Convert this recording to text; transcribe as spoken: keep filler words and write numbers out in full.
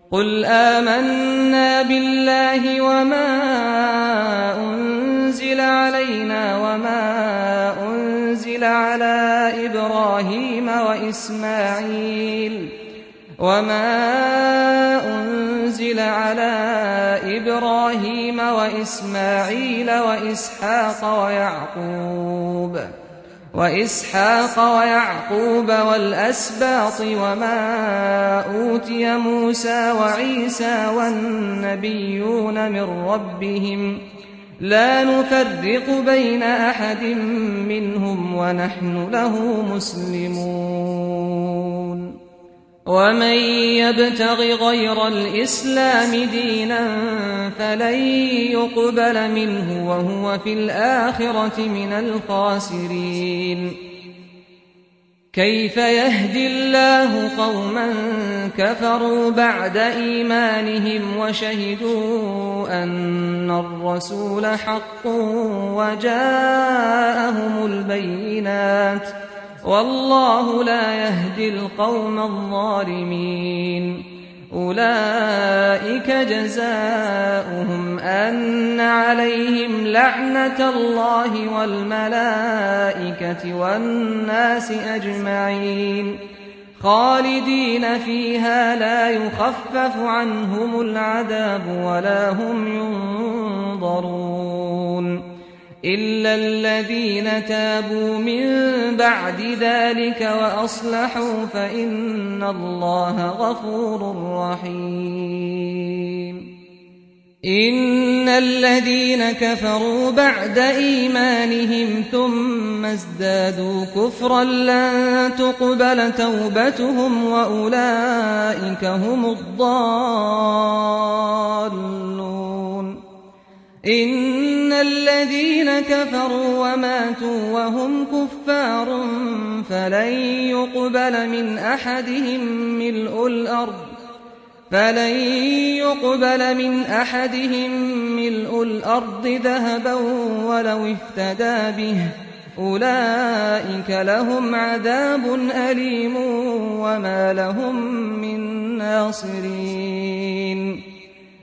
قل آمنا بالله وما أنزل علينا وما أنزل على إبراهيم وإسماعيل وما أنزل على إبراهيم وإسماعيل وإسحاق ويعقوب وإسحاق ويعقوب والأسباط وما أوتي موسى وعيسى والنبيون من ربهم لا نفرق بين أحد منهم ونحن له مسلمون ومن يبتغ غير الإسلام دينا فلن يقبل منه وهو في الآخرة من الخاسرين كيف يهدي الله قوما كفروا بعد إيمانهم وشهدوا أن الرسول حق وجاءهم البينات والله لا يهدي القوم الظالمين أولئك جزاؤهم أن عليهم لعنة الله والملائكة والناس أجمعين خالدين فيها لا يخفف عنهم العذاب ولا هم ينظرون إلا الذين تابوا من بعد ذلك وأصلحوا فإن الله غفور رحيم إن الذين كفروا بعد إيمانهم ثم ازدادوا كفرا لن تقبل توبتهم وأولئك هم الضالون إن الذين كفروا وماتوا وهم كفار فلن يقبل من أحدهم ملء الأرض فلن يقبل من أحدهم ملء الأرض ذهبا ولو افتدى به أولئك لهم عذاب أليم وما لهم من ناصرين